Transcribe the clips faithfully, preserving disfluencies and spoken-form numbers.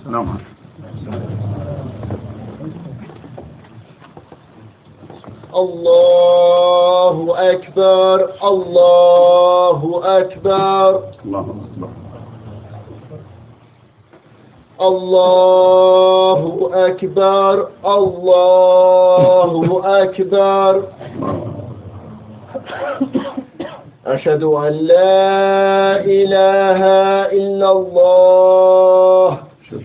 نعم. الله أكبر الله أكبر الله أكبر الله أكبر الله أكبر. أشهد أن لا إله إلا الله.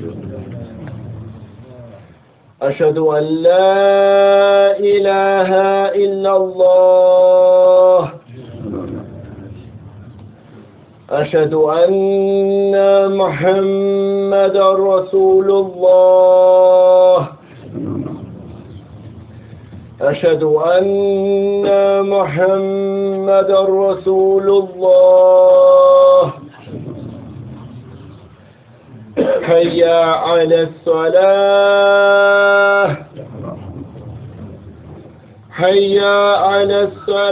أشهد أن لا إله إلا الله. أشهد أن محمدا رسول الله. أشهد أن محمدا رسول الله. حي على الصلاة. حي على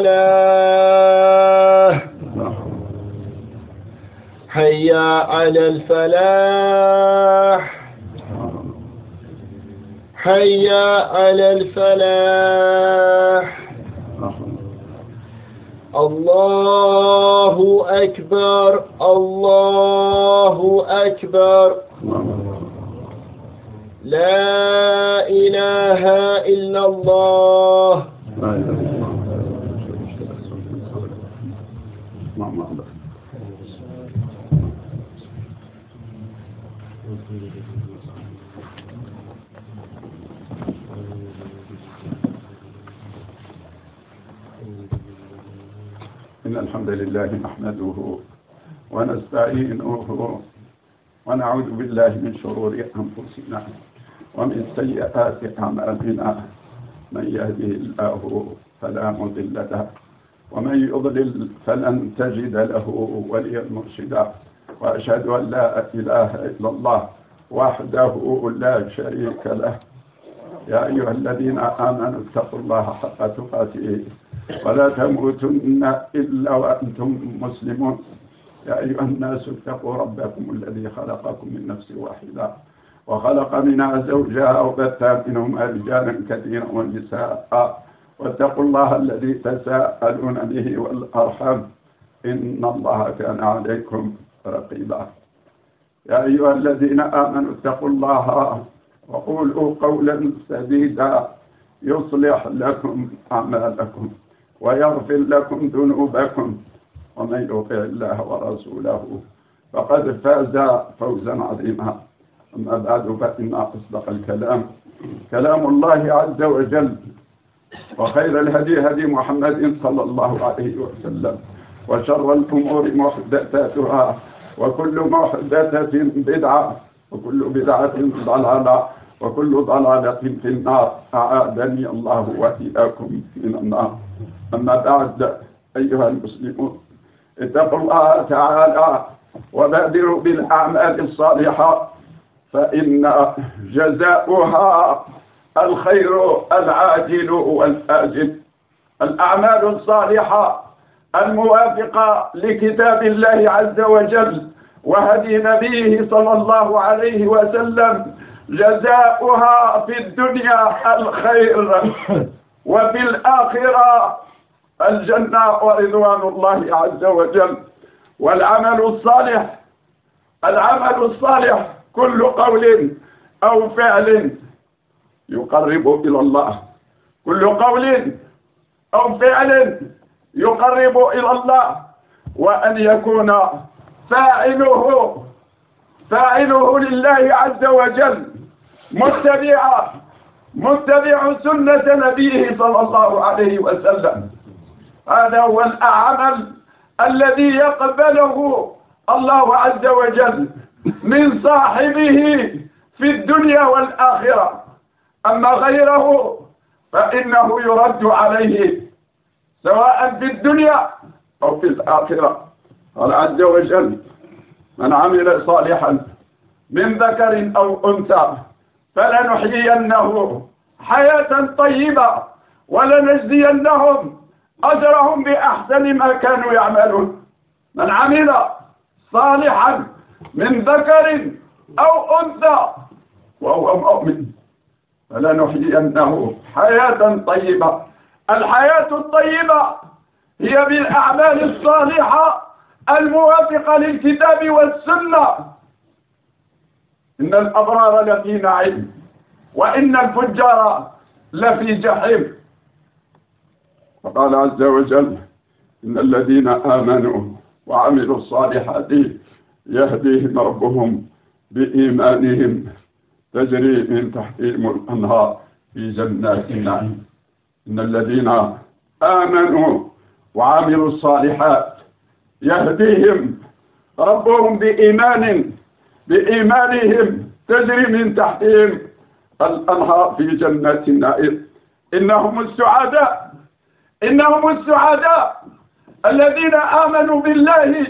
الصلاة. حي على الفلاح. حي على الفلاح. الله أكبر الله أكبر. لا إله إلا الله. إن الحمد لله نحمده ونستعينه ونعوذ بالله من شرور أنفسنا ومن سيئات أعمالنا. من يهده الله فلا مضل له ومن يضلل فلن تجد له وليا مرشدا. وأشهد أن لا إله إلا الله وحده لا شريك له. يا أيها الذين آمنوا اتقوا الله حق تقاته ولا تموتن إلا وأنتم مسلمون. يا أيها الناس اتقوا ربكم الذي خلقكم من نفس واحدة وخلق منها زوجها وبث منهما رجالا كثيرا ونساء واتقوا الله الذي تساءلون به والأرحام إن الله كان عليكم رقيبا. يا أيها الذين آمنوا اتقوا الله وقولوا قولا سديدا يصلح لكم أعمالكم ويغفر لكم ذنوبكم ومن يطع الله ورسوله فقد فاز فوزا عظيما. أما بعد فإن أصدق الكلام كلام الله عز وجل وخير الهدي هدي محمد صلى الله عليه وسلم وشر الأمور محدثاتها وكل محدثة بدعة وكل بدعة ضلالة وكل ضلالة في النار. أعاذني الله وإياكم من النار. أما بعد أيها المسلمون اتقوا الله تعالى وبادروا بالأعمال الصالحة فإن جزاؤها الخير العاجل والآجل. الأعمال الصالحة الموافقة لكتاب الله عز وجل وهدي نبيه صلى الله عليه وسلم جزاؤها في الدنيا الخير وفي الآخرة الجنة ورضوان الله عز وجل. والعمل الصالح العمل الصالح كل قول أو فعل يقرب إلى الله. كل قول أو فعل يقرب إلى الله وأن يكون فاعله فاعله لله عز وجل متبع متبع سنة نبيه صلى الله عليه وسلم. هذا هو العمل الذي يقبله الله عز وجل من صاحبه في الدنيا والآخرة. أما غيره فإنه يرد عليه سواء في الدنيا أو في الآخرة. قال عز وجل: من عمل صالحا من ذكر أو أنثى فلنحيينه حياة طيبة ولنجزينهم أجرهم بأحسن ما كانوا يعملون. من عمل صالحا من ذكر أو أنثى وهو مؤمن فلنحيينه حياة طيبة. الحياة الطيبة هي بالأعمال الصالحة الموافقة للكتاب والسنة. إن الأبرار لفي نعيم وإن الفجار لفي جحيم. وقال عز وجل إن الذين آمنوا وعملوا الصالحات يهديهم ربهم بإيمانهم تجري من تحتهم الأنهار في جنات النعيم. إن الذين آمنوا وعملوا الصالحات يهديهم ربهم بإيمان بإيمانهم تجري من تحتهم الأنهار في جنات النعيم. إنهم السعداء إنهم السعداء الذين آمنوا بالله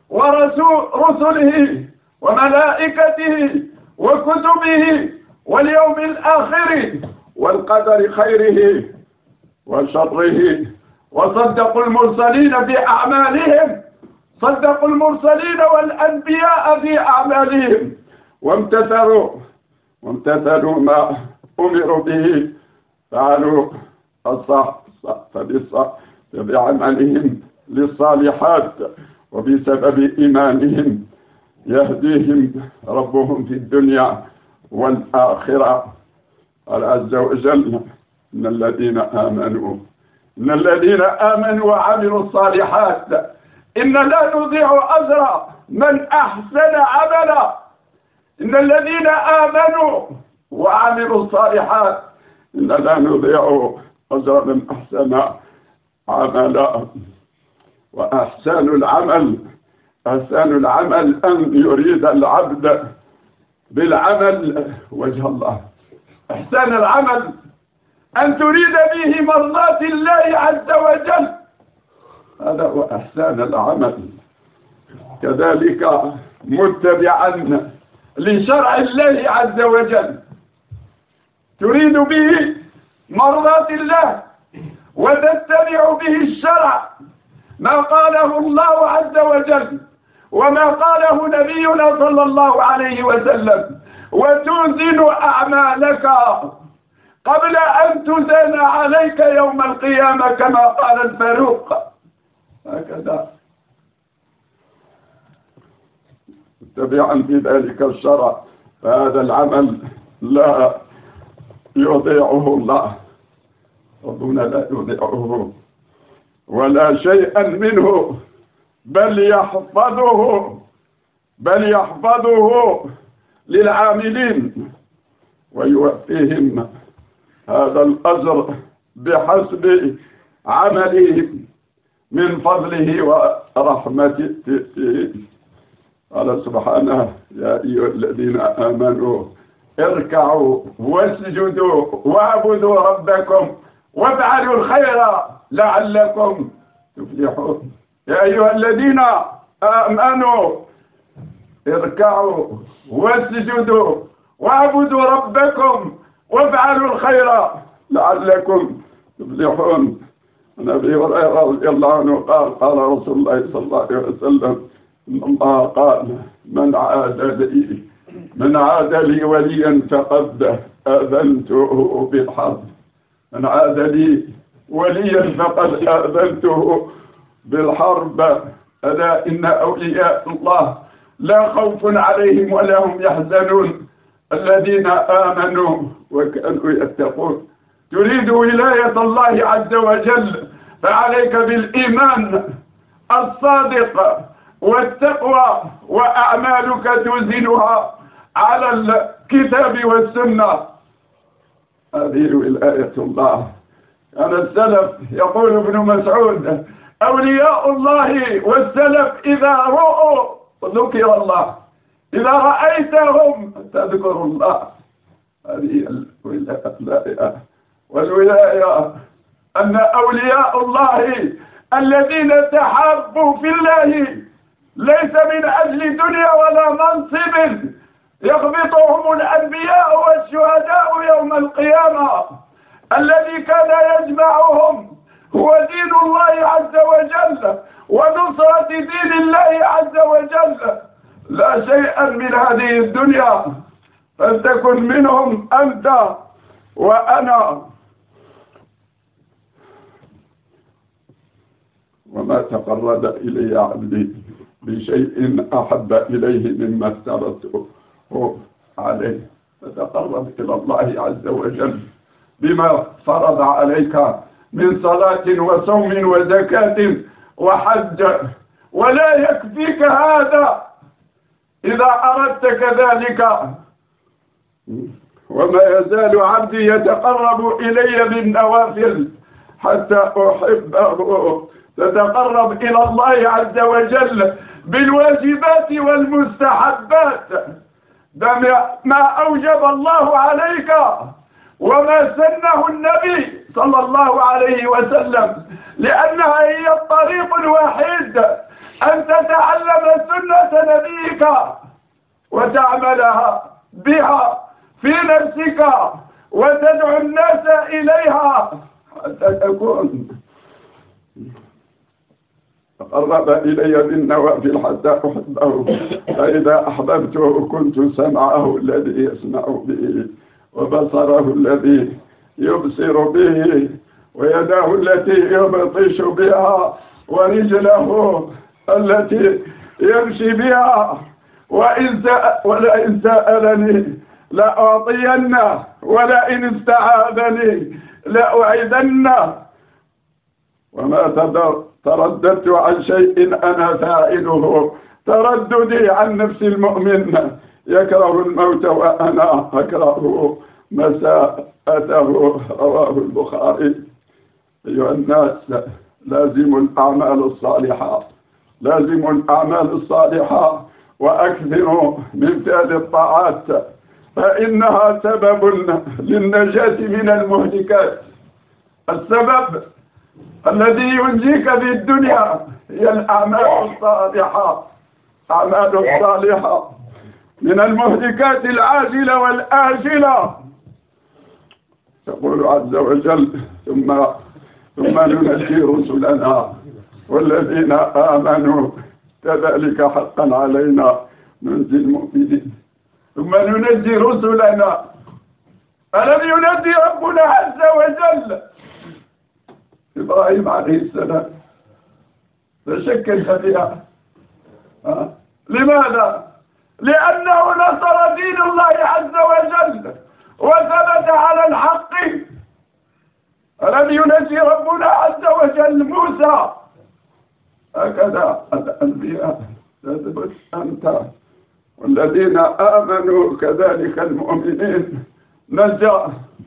ورسله وملائكته وكتبه واليوم الآخر والقدر خيره وشره، وصدقوا المرسلين في أعمالهم صدقوا المرسلين والأنبياء في أعمالهم وامتثلوا وامتثلوا ما أمروا به، فعلوا الصح فبالصح بعملهم للصالحات وبسبب إيمانهم يهديهم ربهم في الدنيا والآخرة. قال عز وجل إن الذين آمنوا إن الذين آمنوا وعملوا الصالحات إن لا نضيع أجر من أحسن عملا. إن الذين آمنوا وعملوا الصالحات إن لا نضيع أجر من أحسن عملا. وأحسن العمل أحسن العمل أن يريد العبد بالعمل وجه الله. إحسان العمل أن تريد به مرضاة الله عز وجل، هذا هو إحسان العمل. كذلك متبعا لشرع الله عز وجل تريد به مرضاة الله وتتبع به الشرع ما قاله الله عز وجل وما قاله نبينا صلى الله عليه وسلم، وتوزن أعمالك قبل أن تزن عليك يوم القيامة كما قال الفاروق. هكذا تبعا في ذلك الشرع، فهذا العمل لا يضيعه الله، ربنا لا يضيعه ولا شيئا منه، بل يحفظه بل يحفظه للعاملين ويوفيهم هذا الأجر بحسب عملهم من فضله ورحمته. قال سبحانه يا أيها الذين آمنوا اركعوا واسجدوا واعبدوا ربكم وافعلوا الخير لعلكم تفلحون. يا أيها الذين آمنوا اركعوا واسجدوا واعبدوا ربكم وافعلوا الخير لعلكم تفلحون. عن أبي هريرة رضي الله عنه قال قال رسول الله صلى الله عليه وسلم إن الله قال من عاد لي من عاد لي وليا فقد آذنته بالحرب. من عاد لي وليا فقد آذنته بالحرب. ألا إن أولياء الله لا خوف عليهم ولا هم يحزنون الذين آمنوا وكانوا يتقون. تريد ولاية الله عز وجل فعليك بالإيمان الصادق والتقوى، وأعمالك توزنها على الكتاب والسنة. هذه ولاية الله. كان السلف يقول ابن مسعود أولياء الله والسلف إذا رؤوا ذكر الله، إذا رأيتهم تذكر الله. هذه الولاية. والولاية أن أولياء الله الذين تحابوا في الله ليس من أجل دنيا ولا منصب يغبطهم الأنبياء والشهداء يوم القيامة. الذي كان يجمعهم هو دين الله عز وجل ونصرة دين الله عز وجل. لا شيئا من هذه الدنيا، فلتكن منهم أنت وأنا. وما تقرب إلي عبدي بشيء أحب إليه مما افترضته عليه، فتقرب إلى الله عز وجل بما فرض عليك من صلاة وصوم وزكاة وحج. ولا يكفيك هذا إذا أردت كذلك. وما يزال عبدي يتقرب إلي بالنوافل حتى أحبه. تتقرب إلى الله عز وجل بالواجبات والمستحبات ما أوجب الله عليك وما سنه النبي صلى الله عليه وسلم، لأنها هي الطريق الوحيد أن تتعلم سنة نبيك وتعملها بها في نفسك وتدعو الناس إليها حتى تكون تقرب إلي بالنوافل حتى أحبه. فإذا أحببته كنت سمعه الذي يسمع به وبصره الذي يبصر به ويده التي يبطش بها ورجله التي يمشي بها. وإن ولئن سألني لأعطينه ولئن استعاذني لأعيذنه. وما ترددت عن شيء أنا فاعله ترددي عن نفس المؤمن يكره الموت وأنا أكره مساءته. رواه البخاري. أيها الناس، لازم الأعمال الصالحة، لازم الأعمال الصالحة وأكثروا من فعل الطاعات، فإنها سبب للنجاة من المهلكات. السبب الذي ينجيك في الدنيا هي الأعمال الصالحة. أعمال الصالحة من المهلكات العاجلة والآجلة. يقول عز وجل: ثم ثم ننجي رسلنا والذين آمنوا كذلك حقا علينا ننجي المؤمنين. ثم ننجي رسلنا. ألم ينجي ربنا عز وجل إبراهيم عليه السلام؟ فشكك فيها. أه؟ لماذا؟ لأنه نصر دين الله عز وجل وثبت على الحق. ألم ينجي ربنا عز وجل موسى؟ هكذا الأنبياء تثبت أنت والذين آمنوا كذلك المؤمنين. نجا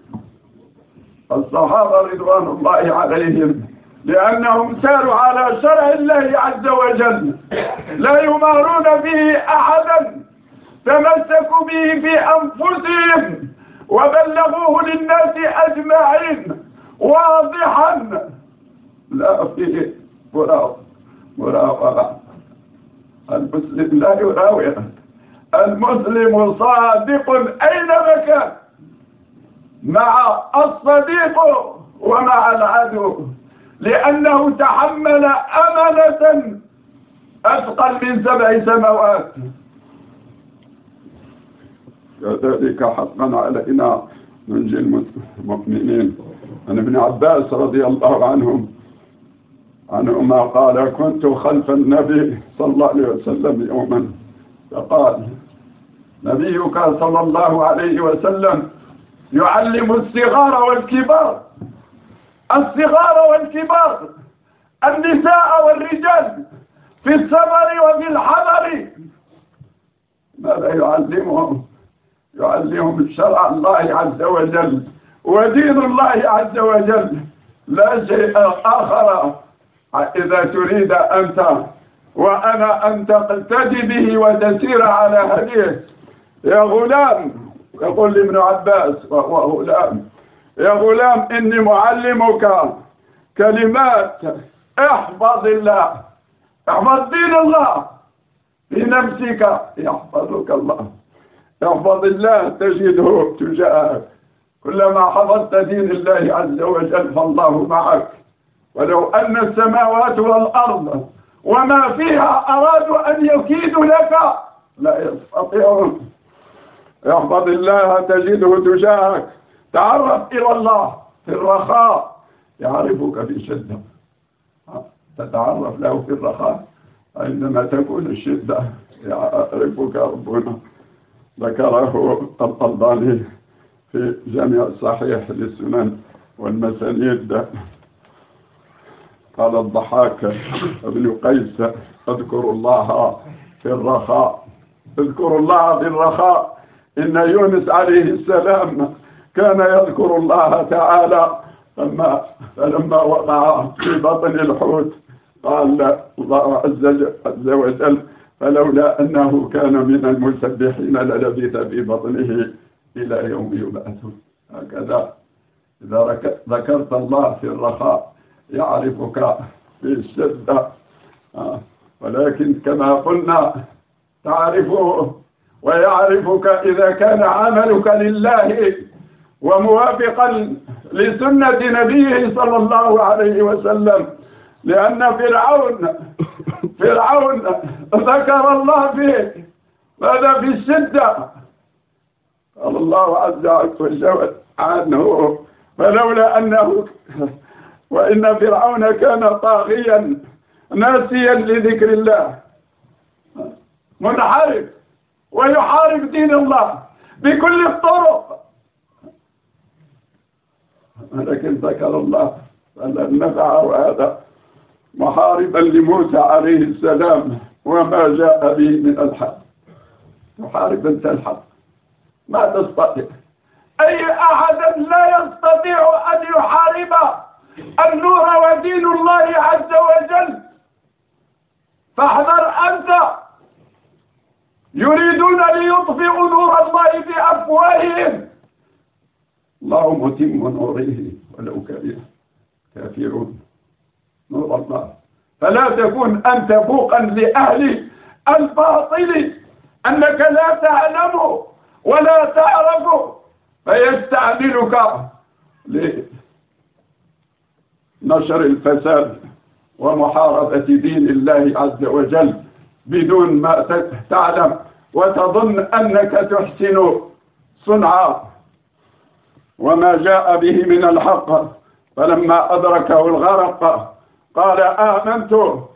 الصحابة رضوان الله عليهم لأنهم ساروا على شرع الله عز وجل، لا يمارون به أحدا، تمسكوا به في أنفسهم وبلغوه للناس أجمعين واضحا لا فيه مراوغة. المسلم لا يراوغ، المسلم صادق أينما كان، مع الصديق ومع العدو، لأنه تحمل أمانة أثقل من سبع سماوات. كذلك حقا علينا ننجي المؤمنين. عن ابن عباس رضي الله عنهم عنهما قال: كنت خلف النبي صلى الله عليه وسلم يوما فقال: نبيك صلى الله عليه وسلم يعلم الصغار والكبار، الصغار والكبار، النساء والرجال، في السفر وفي الحضر. ماذا يعلمهم؟ يعلمهم شرع الله عز وجل ودين الله عز وجل، لا شيء آخر. إذا تريد أنت وأنا أن تقتدي به وتسير على هديه. يا غلام، يقول لابن عباس وهو غلام: يا غلام إني معلمك كلمات، احفظ الله، احفظ دين الله في نفسك يحفظك الله، احفظ الله تجده تجاهك. كلما حفظت دين الله عز وجل فالله معك. ولو أن السماوات والأرض وما فيها أرادوا أن يكيدوا لك لا يستطيعون. احفظ الله تجده تجاهك. تعرف إلى الله في الرخاء يعرفك في الشدة. تتعرف له في الرخاء، عندما تكون الشدة يعرفك ربنا. ذكره الألباني في جامع الصحيح للسنن والمسانيد. قال الضحاك ابن قيس: اذكروا الله في الرخاء، اذكروا الله في الرخاء. إن يونس عليه السلام كان يذكر الله تعالى فلما فلما وقع في بطن الحوت قال الله عز وجل: فلولا أنه كان من المسبحين للبث في بطنه إلى يوم يبعثون. هكذا إذا ذكرت الله في الرخاء يعرفك في الشدة. ولكن كما قلنا تعرفه ويعرفك إذا كان عملك لله وموافقا لسنة نبيه صلى الله عليه وسلم. لأن فرعون فرعون ذكر الله فيه هذا في الشدة. قال الله عز وجل عنه: فلولا أنه وإن فرعون كان طاغيا ناسيا لذكر الله منحرف ويحارب دين الله بكل الطرق. ولكن ذكر الله فلن نفعه هذا محاربا لموسى عليه السلام وما جاء به من الحق. تحارب انت الحق ما تستطيع. اي احد لا يستطيع ان يحارب النور ودين الله عز وجل. فاحذر انت. يريدون ليطفئوا نور الله بافواههم، الله متم نوره ولو كره كافرون. نور الله. فلا تكن أنت فوقا لأهل الباطل أنك لا تعلم ولا تعرف فيستعملك لنشر الفساد ومحاربة دين الله عز وجل بدون ما تعلم، وتظن أنك تحسن صنعا وما جاء به من الحق. فلما أدركه الغرق قال: آمنت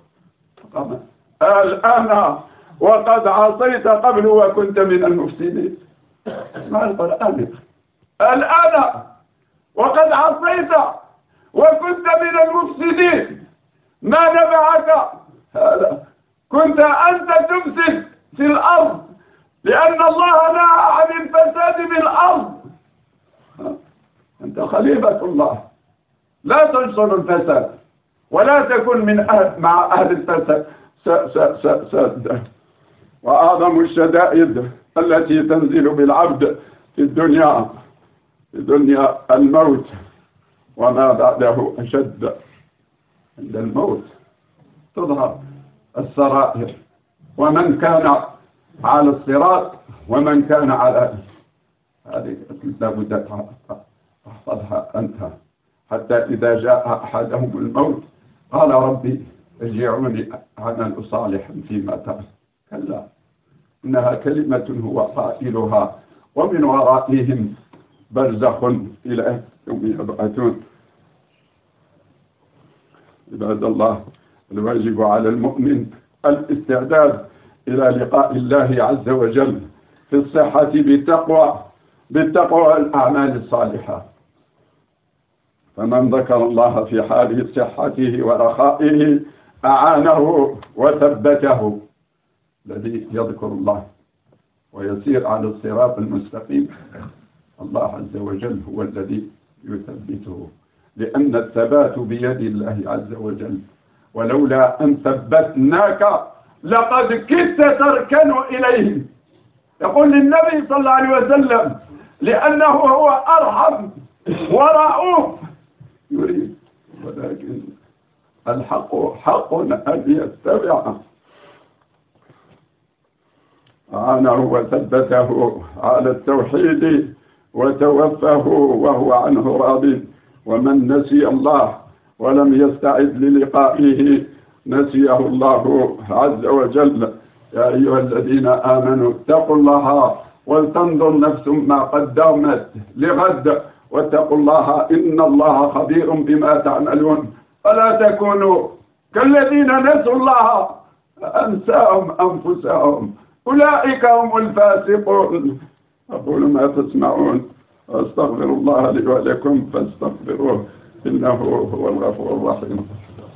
الآن وقد عصيت قبل وكنت من المفسدين. اسمع القرآن: الآن وقد عصيت وكنت من المفسدين. ما نفعك هذا؟ كنت أنت تفسد في الأرض لأن الله نهى عن الفساد في الأرض. أنت خليفة الله، لا تنشر الفساد ولا تكن من أهل مع أهل الفساد. س س س س وأعظم الشدائد التي تنزل بالعبد في الدنيا في دنيا الموت وما بعده أشد. عند الموت تظهر السرائر، ومن كان على الصراط ومن كان على هذه لابد تحفظها أنت، حتى إذا جاء أحدهم الموت قال: ربي ارجعوني أعمل صالحا فيما ترك. كلا، إنها كلمة هو قائلها ومن ورائهم برزخ إلى يوم يبعثون. عباد الله، الواجب على المؤمن الاستعداد إلى لقاء الله عز وجل في الصحة بالتقوى بالتقوى والأعمال الصالحة. فمن ذكر الله في حال صحته ورخائه أعانه وثبته. الذي يذكر الله ويسير على الصراط المستقيم الله عز وجل هو الذي يثبته، لأن الثبات بيد الله عز وجل. ولولا أن ثبتناك لقد كدت تركن إليهم. يقول للنبي صلى الله عليه وسلم لأنه هو أرحم ورؤوف يريد، ولكن الحق حق أن يتبعه. أعانه وثبته على التوحيد وتوفاه وهو عنه راض. ومن نسي الله ولم يستعد للقائه نسيه الله عز وجل. يا أيها الذين آمنوا اتقوا الله ولتنظر نفس ما قدمت لغد واتقوا الله إن الله خبير بما تعملون فلا تكونوا كالذين نسوا الله أنساهم أنفسهم أولئك هم الفاسقون. أقول ما تسمعون وأستغفر الله لي ولكم فاستغفروه إنه هو الغفور الرحيم.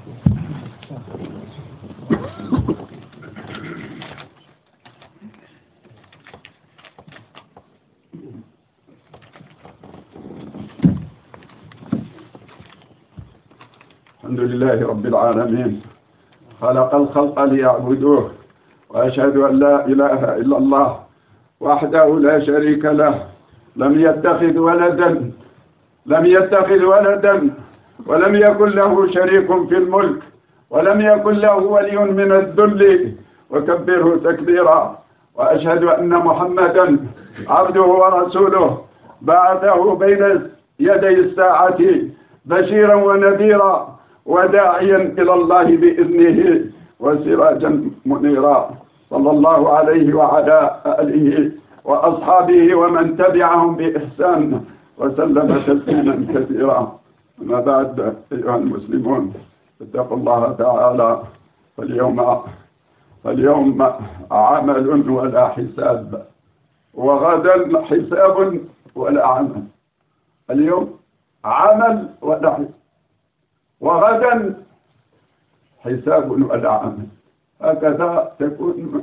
الحمد لله رب العالمين خلق الخلق ليعبدوه وأشهد أن لا إله إلا الله وحده لا شريك له لم يتخذ ولدا لم يتخذ ولدا ولم يكن له شريك في الملك ولم يكن له ولي من الذل وكبره تكبيرا. وأشهد أن محمدا عبده ورسوله بعثه بين يدي الساعة بشيرا ونذيرا وداعيا إلى الله بإذنه وسراجا منيرا صلى الله عليه وعلى آله وأصحابه ومن تبعهم بإحسان وسلم تسليما كثيرا. أما بعد أيها المسلمون اتقوا الله تعالى فاليوم فاليوم عمل ولا حساب وغدا حساب ولا عمل. اليوم عمل ولا حساب وغدا حساب ولا عمل. هكذا تكون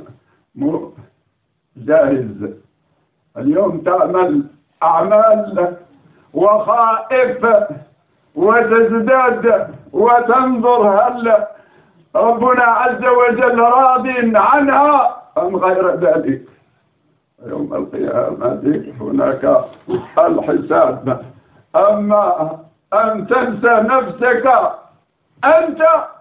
جاهز. اليوم تعمل أعمال وخائف وتزداد وتنظر هل ربنا عز وجل راض عنها أم غير ذلك. يوم القيامة هناك الحساب. أما أن تنسى نفسك أنت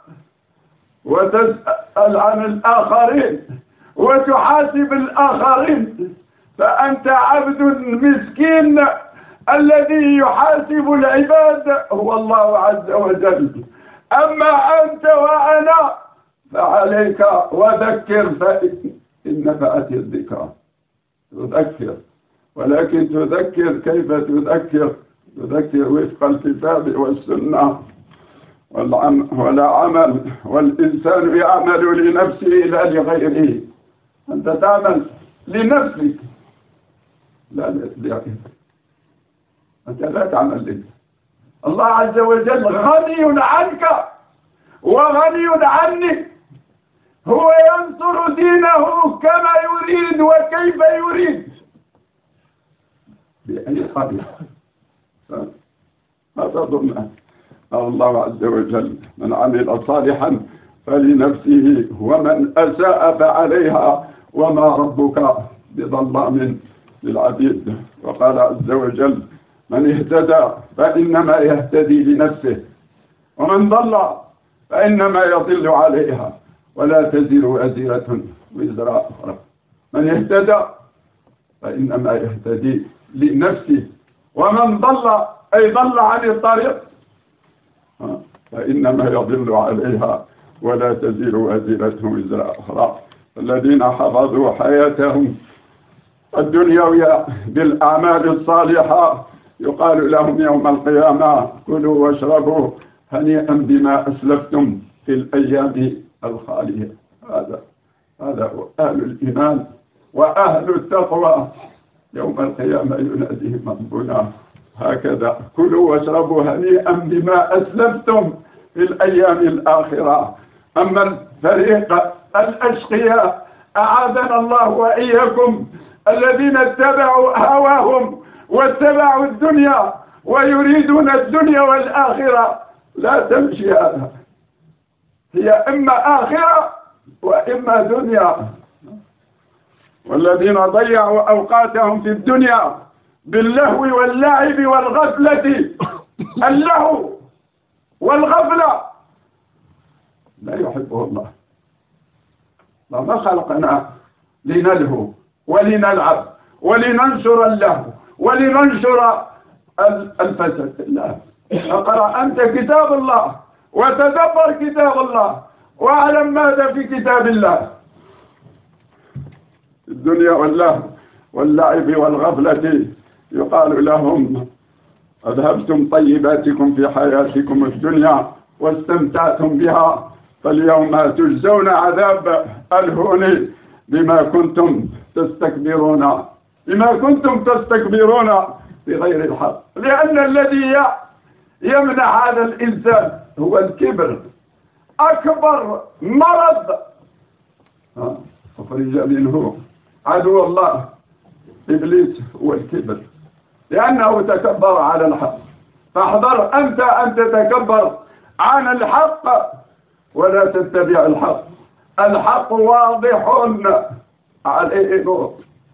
وتسأل عن الآخرين وتحاسب الآخرين فأنت عبد مسكين. الذي يحاسب العباد هو الله عز وجل. أما أنت وأنا فعليك وذكر فإن نفعت الذكرى. تذكر ولكن تذكر كيف تذكر؟ تذكر وفق الكتاب والسنة ولا عمل. والإنسان يعمل لنفسه لا لغيره. أنت تعمل لنفسك لا لغيرك. أنت لا تعمل لك. الله عز وجل غني عنك وغني عني. هو ينصر دينه كما يريد وكيف يريد بأي طريقة. ما تظن الله عز وجل من عمل صالحا فلنفسه ومن أساء فعليها وما ربك بظلام للعبيد. وقال عز وجل من اهتدى فإنما يهتدي لنفسه ومن ضل فإنما يضل عليها ولا تزر وازرة وزر أخرى. من اهتدى فإنما يهتدي لنفسه ومن ضل أي ضل عن الطريق فإنما يضل عليها ولا تزر وازرة وزر أخرى. الذين حفظوا حياتهم الدنيوية بالأعمال الصالحة يقال لهم يوم القيامة كلوا واشربوا هنيئا بما أسلفتم في الأيام الخالية. هذا هذا أهل الإيمان وأهل التقوى يوم القيامة يناديهم ربنا هكذا كلوا واشربوا هنيئا بما أسلفتم في الأيام الآخرة. أما الفريق الأشقياء أعاذنا الله وإياكم الذين اتبعوا هواهم واتبعوا الدنيا ويريدون الدنيا والآخرة لا تمشي هذا. هي إما آخرة وإما دنيا. والذين ضيعوا أوقاتهم في الدنيا باللهو واللعب والغفلة اللهو والغفلة لا يحبه الله. ما خلقنا لنلهو ولنلعب ولننشر اللهو ولننشر الفساد. لا، اقرأ أنت كتاب الله وتدبر كتاب الله واعلم ماذا في كتاب الله. الدنيا واللهو واللعب والغفلة يقال لهم أذهبتم طيباتكم في حياتكم الدنيا واستمتعتم بها، فاليوم تجزون عذاب الهون بما كنتم تستكبرون بما كنتم تستكبرون بغير الحق. لأن الذي يمنع هذا الإنسان هو الكبر، أكبر مرض أخرج منه عدو الله إبليس هو الكبر، لأنه تكبر على الحق. فاحذر أنت أن تتكبر عن الحق ولا تتبع الحق. الحق واضح عليه نور.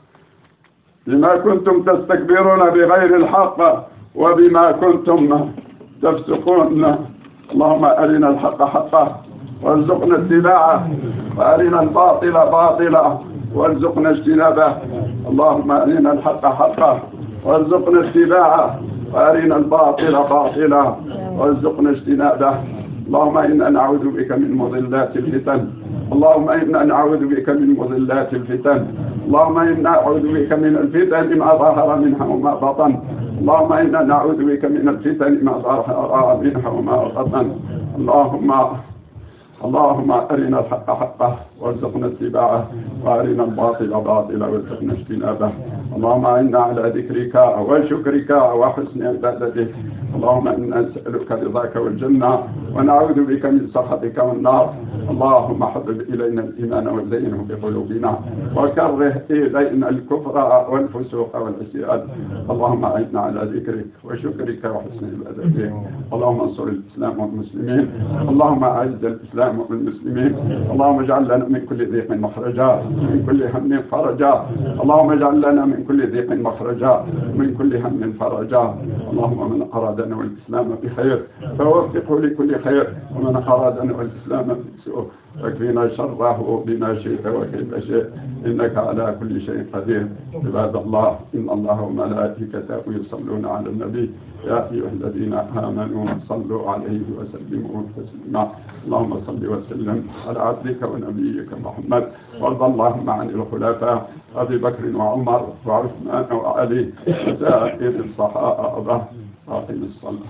بما كنتم تستكبرون بغير الحق وبما كنتم تفسقون. اللهم أرنا الحق حقا وارزقنا اتباعه، وأرنا الباطل باطلا وارزقنا اجتنابه. اللهم أرنا الحق حقا وارزقنا اتباعه، وأرنا الباطل باطلا وارزقنا اجتنابه. اللهم إنا نعوذ بك من مضلات الفتن اللهم إنا نعوذ بك من مضلات الفتن اللهم إنا نعوذ بك من الفتن ما ظهر منها وما بطن اللهم إنا نعوذ بك من الفتن ما ظهر منها وما بطن. اللهم اللهم أرنا الحق حقا وارزقنا اتباعه، وأرنا الباطل باطلا وارزقنا اجتنابه. اللهم إنا على ذكرك وشكرك وحسن عبادتك. اللهم إنا نسألك رضاك والجنة ونعوذ بك من سخطك والنار. اللهم حبب إلينا الإيمان وزينه بقلوبنا وكره إلينا الكفر والفسوق والعصيان. اللهم أعنا على ذكرك وشكرك وحسن عبادتك. اللهم انصر الإسلام والمسلمين. اللهم أعز الإسلام والمسلمين. اللهم اجعل لنا من كل ضيق مخرجا، من كل هم فرجا. اللهم اجعل لنا من كل ضيق مخرجا، من كل هم فرجا. اللهم من أرادنا والإسلام بخير فوفقه لكل خير، ومن أرادنا والإسلام بسوء فاكفنا شره بما شئت وكيف شئت، إنك على كل شيء قدير. عباد الله، إن الله وملائكته يصلون على النبي يا أيها الذين آمنوا صلوا عليه وسلموا تسليما. اللهم صل وسلم على عبدك ونبيك محمد، وارض اللهم عن الخلفاء أبي بكر وعمر وعثمان وعلي وسائر الصحابة. أقم الصلاة.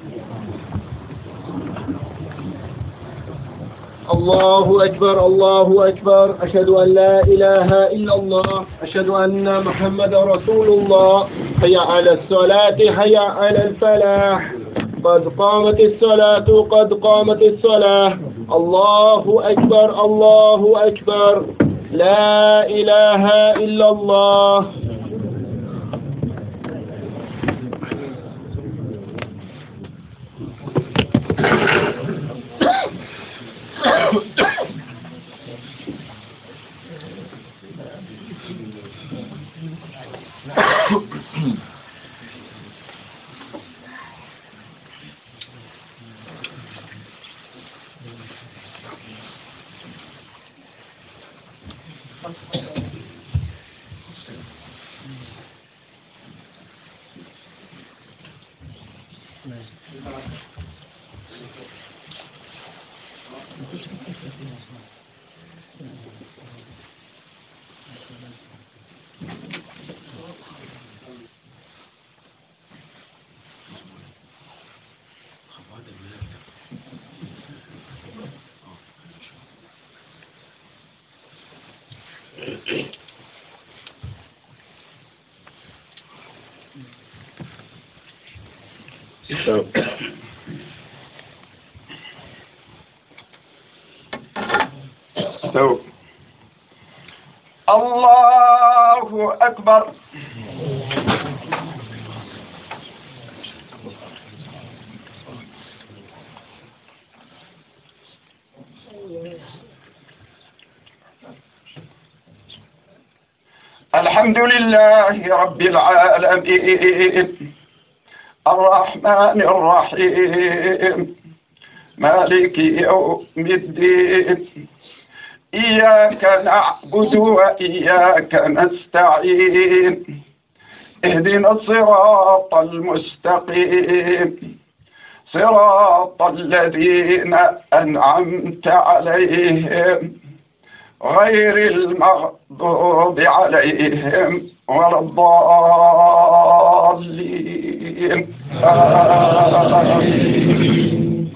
الله أكبر الله أكبر. أشهد أن لا إله إلا الله، أشهد أن محمد رسول الله. حي على الصلاة حي على الفلاح، قد قامت الصلاة قد قامت الصلاة. الله أكبر الله أكبر. لا إله إلا الله. So. So. Allahu Akbar. الحمد لله رب العالمين الرحمن الرحيم مالك يوم الدين إياك نعبد وإياك نستعين اهدنا الصراط المستقيم صراط الذين أنعمت عليهم غير المغضوب عليهم ولا الضالين. آمين.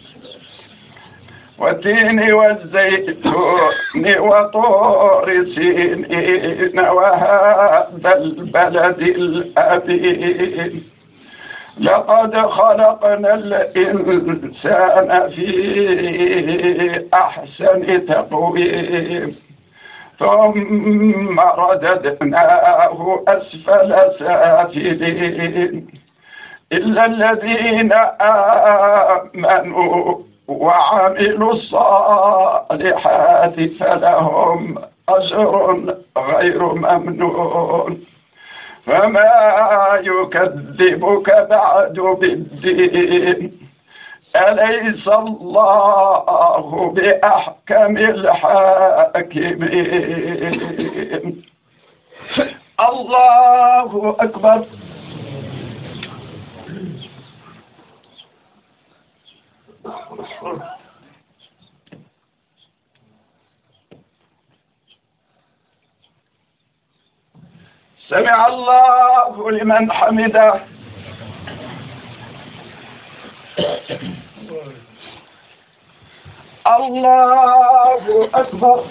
والتين والزيتون وطور سينين وهذا البلد الأمين لقد خلقنا الإنسان في أحسن تقويم ثم رددناه أسفل سافلين إلا الذين آمنوا وعملوا الصالحات فلهم أجر غير ممنون. فما يكذبك بعد بالدين أليس الله بأحكم الحاكمين. الله أكبر. سمع الله لمن حمده. الله أكبر.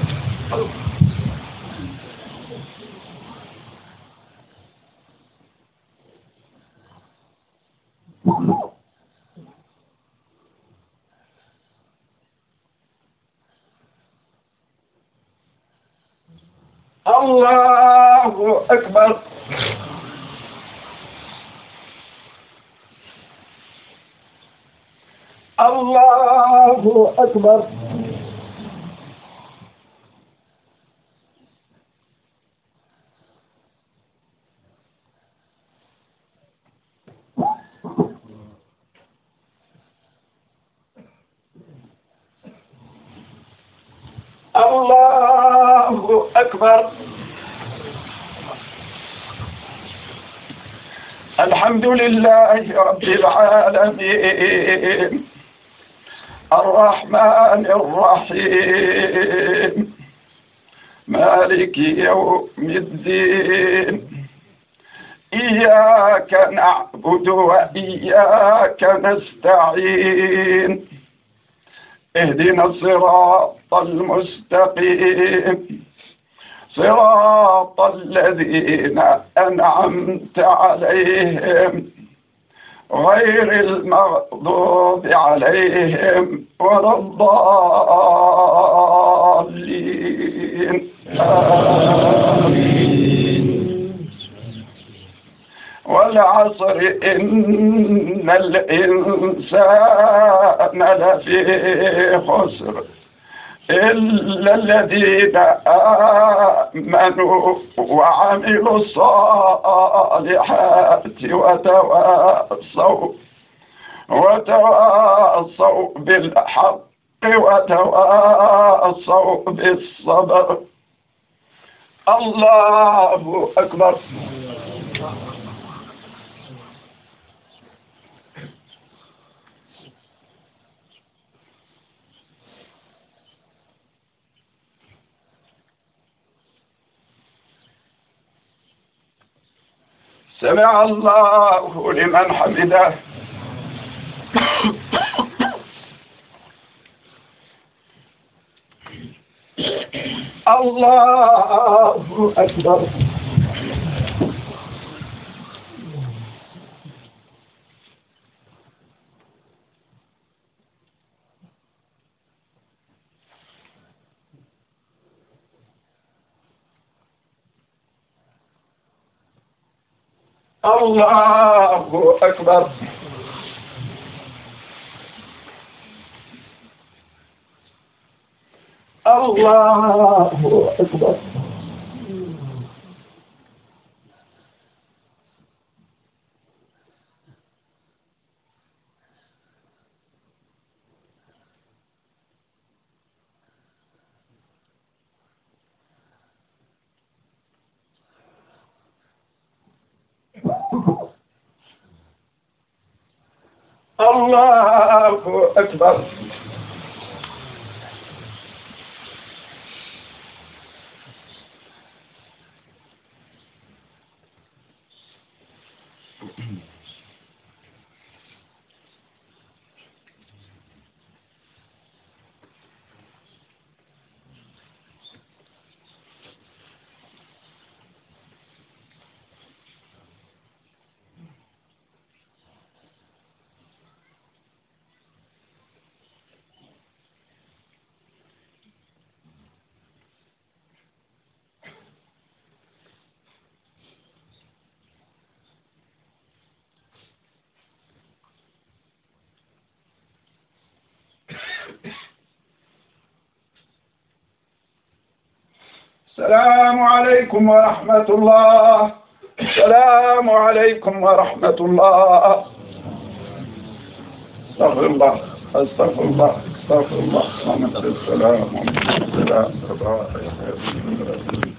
الله أكبر. الله أكبر. الله أكبر. الحمد لله رب العالمين الرحمن الرحيم مالك يوم الدين إياك نعبد وإياك نستعين اهدنا الصراط المستقيم صراط الذين أنعمت عليهم غير المغضوب عليهم ولا الضالين. آمين. والعصر إن الإنسان لفي خسر إلا الذين آمنوا وعملوا الصالحات وتواصوا وتواصوا بالحق وتواصوا بالصبر. الله أكبر. سمع الله لمن حمده. الله أكبر. الله أكبر. الله أكبر. الله أكبر. السلام عليكم ورحمة الله. السلام عليكم ورحمة الله. استغفر الله استغفر الله استغفر الله. السلام عليكم.